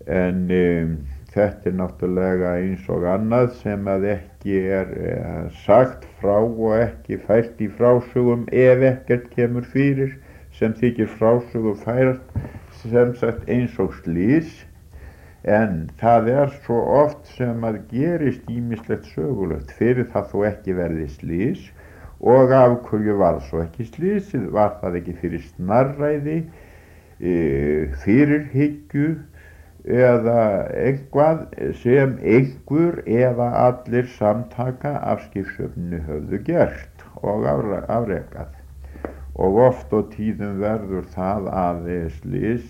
en þetta náttúrulega eins og annað sem að ekki sagt frá og ekki fært í frásögum ef ekkert kemur fyrir sem þykir frásögu fært sem sagt eins og slys. En það svo oft sem að gerist ýmislegt sögulegt fyrir það þó ekki verði slys, og af hverju var svo ekki slysið? Var það ekki fyrir snarræði, fyrirhyggju eða eitthvað sem einhver eða allir samtaka af skipshöfninu höfðu gert og afrekað? Og oft og tíðum verður það að slys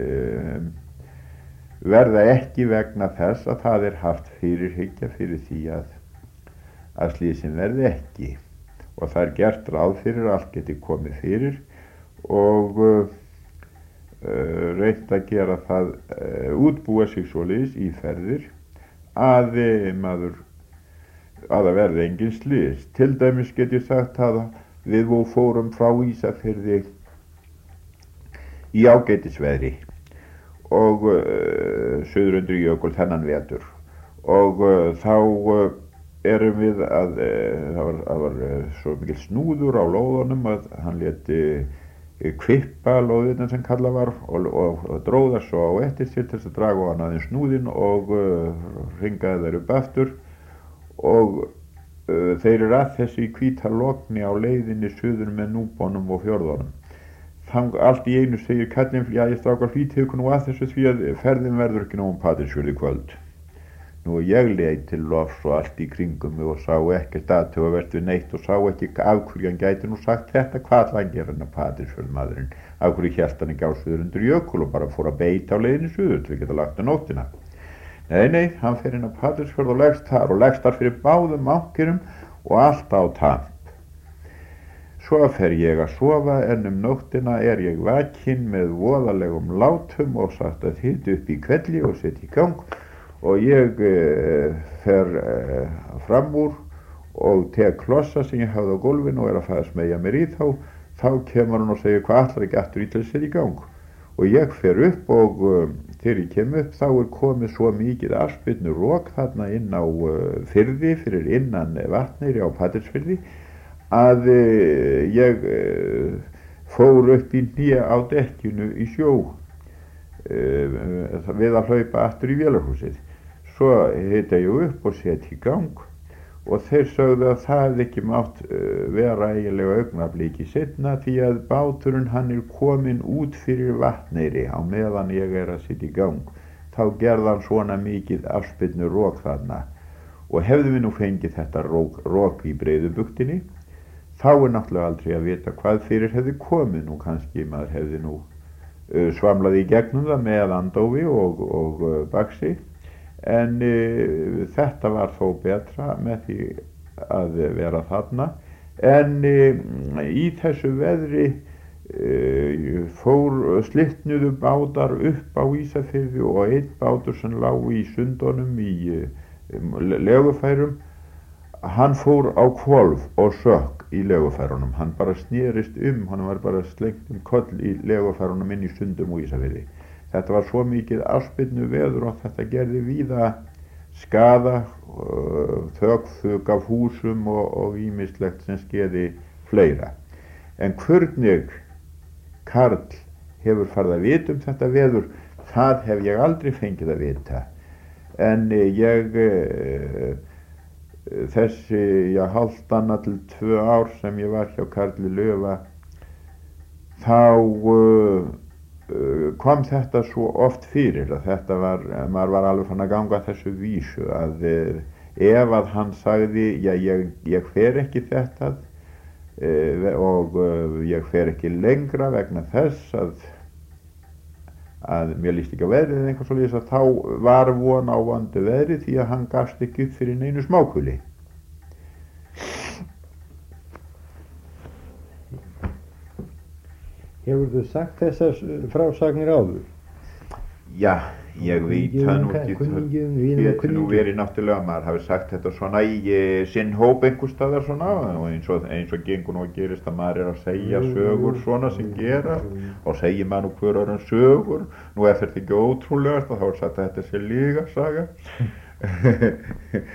verða ekki vegna þess að það haft fyrirhyggja fyrir því að slysin verði ekki, og það gert ráð fyrir að allt geti komið fyrir og reynt að gera það, útbúa sig svoleiðis í ferðir að það verði engin slys. Til dæmis get ég sagt að við fórum frá Ísafirði í ágætisveðri og suður undir jökul þennan vetur, og þá erum við að það var svo mikil snúður á lóðunum að hann léti kvippa lóðina sem kallað var og dróða svo á eftir sér til þess að draga á hann aðeins snúðin og hringaði þeir upp aftur, og þeir að þessi hvíta logni á leiðinni suður með Núbónum og Fjörðunum. Allt í einu segir kallinn: já, ég strákar, flýtið ykkur nú að þessu því að ferðin verður ekki nóg Patreksfjörð í kvöld. Nú ég leit til lofs og allt í kringum mig og sá ekkert athugavert við neitt og sá ekki af hverju hann gæti nú sagt þetta. Hvað ætlaði hann gera hann að Patreksfjörð maðurinn? Af hverju hélt hann ekki á suður undir jökul og bara fór að beita á leiðinni suður til að geta lagt á nóttina? Nei, hann fer inn á Patreksfjörð og leggst þar fyrir báðum ánkirum og allt á tamp. Svo fer ég að sofa, en nóttina ég vakinn með voðalegum látum og satt að hita upp í kvelli og setja í gang, og ég fer fram úr og tek klossa sem ég hafði á gólfinu og að fara að smegja mér í þá kemur hann og segir: hvað ætlar ekki aftur í til að setja í gang? Og ég fer upp, og þegar ég kem upp þá komið svo mikið afspyrnu rok þarna inn á firði fyrir innan Vatneyri á Patreksfirði að ég fór upp í hné á dekkinu í sjó við að hlaupa aftur í vélarhúsið. Svo hita ég upp og setja í gang, og þeir sögðu að það ekki mátt vera eiginlega augnabliki seinna því að báturinn hann kominn út fyrir Vatneyri á meðan ég að setja í gang. Þá gerði hann svona mikið afspyrnu rok þarna, og hefðum við nú fengið þetta rok í Breiðubuktinni þá náttúrulega aldrei að vita hvað fyrir hefði komið. Nú kannski maður hefði nú svamlað í gegnum það með andófi og baxi, en þetta var þó betra með því að vera þarna. En í þessu veðri slitnuðu bátar upp á Ísafirði og einn bátur sem lá í sundunum í legufærum, hann fór á hvolf og sökk í legufærunum. Hann bara snerist hann var bara slengt koll í legufærunum inn í sundum og Ísafirði. Þetta var svo mikið afspyrnu veður og þetta gerði víða skaða, þögfug af húsum og ýmislegt sem skeði fleira. En hvernig Karl hefur farið að vita þetta veður, það hef ég aldrei fengið að vita. En þessi hálftanna til 2 ár sem ég var hjá Karli Löfa, þá kom þetta svo oft fyrir að maður var alveg fann að ganga þessu vísu að ef að hann sagði: já, ég fer ekki þetta og ég fer ekki lengra vegna þess að mér líst ekki á veðrið eða eitthvað svoleiðis, að þá var von á vondu veðri því að hann gafst ekki upp fyrir neinu smákuli. Hefur þú sagt þessar frásagnir áður? Já, ég veit það nú ekki, Kunningjum, það vinum og getur nú verið náttúrulega, maður hafi sagt þetta svona í sinn hóp einhvers staðar svona og eins og gengur nú að gerist að maður að segja sögur svona sem gera og segir maður nú hver öðrum sögur, nú er þetta ekki ótrúlegast og þá er sagt að þetta sé lygasaga